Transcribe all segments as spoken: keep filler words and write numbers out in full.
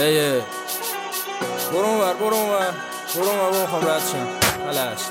ای برو اونور برو اونور برو اونور برو میخوام رد شم حلشت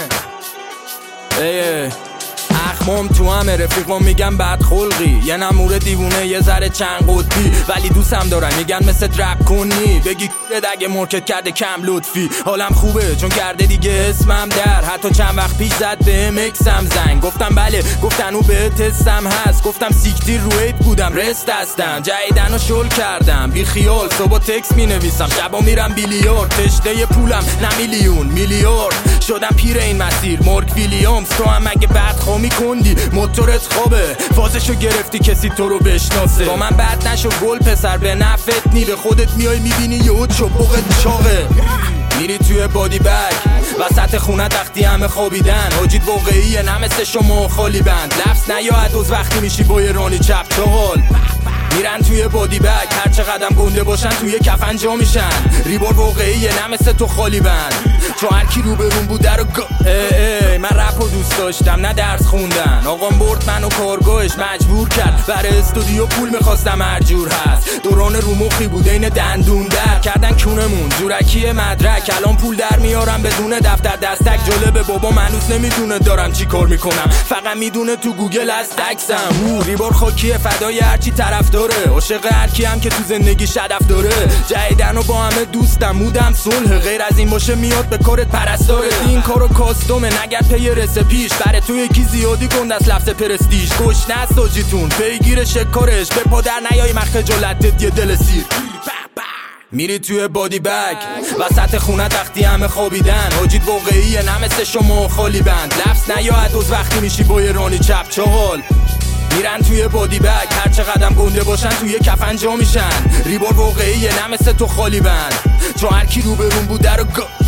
ای اخمام تو همه رفیقام میگن بد خلقی، یه نمور دیوونه یه ذره چند قطبی، ولی دوستم دارن میگن مثل رپ کنی، بگی دگه مرکت کرده کم لطفی. حالم خوبه چون کرده دیگه اسمم در، حتی چند وقت پیش زد به مکسم زنگ، گفتم بله گفتن او به تستم هست، گفتم سیکتیر رو ایت بودم رست هستم، جایدن رو شل کردم بی خیال، صبح تکس می نویسم شبا میرم بیلیارد، تشته پولم نه میلیون میلیارد، شدم پیر این مسیر مارک ویلیامز. تو هم اگه بد خومی کندی موتورت خوبه، فازشو گرفتی کسی تو رو بشناسه، با من بد نشو گل پسر به نفت نی، به خودت میای میبینی یهو چپقت چاقه، میری توی بادی بگ وسط خونه وقتی همه خوابیدن، حاجیت واقعیه نه مثل شما خالی بند، لفظ نیاد از وقتی میشی با یه رانی چپ چغال، میرن توی بادی بگ هر چه قدم گنده باشن توی کفن جا میشن، ریبار واقعیه نه مثل تو خالی بند، چون هر کی رو برون بوده رو گا ای ای من رپو دوست داشتم نه درس خوندن، آقام برد منو کارگاهش مجبور کرد، برای استودیو پول میخواستم هر جور هست، دوران رو مخی بود این دندون در کردن کونمون جورکی مدرک، الان پول در میارم بدون دفتر دستک، جالبه بابا منوز نمیدونه دارم چی کار میکنم، فقط میدونه تو گوگل از تکسم، او ریبار خاکیه فدای هرچی طرف داره، عاشق هر کی هم که تو زندگی شدف داره، جایدن و با همه دوستم مودم صلح، غیر از این باشه میاد به کارت پرستاره، این کارو کاستومه نگرد پی رسپیش، برای تو یکی زیادی کند از لفظ پرستیژ، گشنه است آجیتون پیگیر شکارش، به پادر نیای من خجالتت یه دل سیر، میری توی بادی بگ وسط خونه وقتی همه خوابیدن، حاجیت واقعیه نه مثل شما خالی بند، لفظ نیاد از وقتی میشی با یه رانی چپ چغال، میرن توی بادی بگ هر چه قدم گنده باشن توی کفن جا میشن، ریبار واقعیه نه مثل تو خالی بند، چون هر کی رو برون بوده رو گا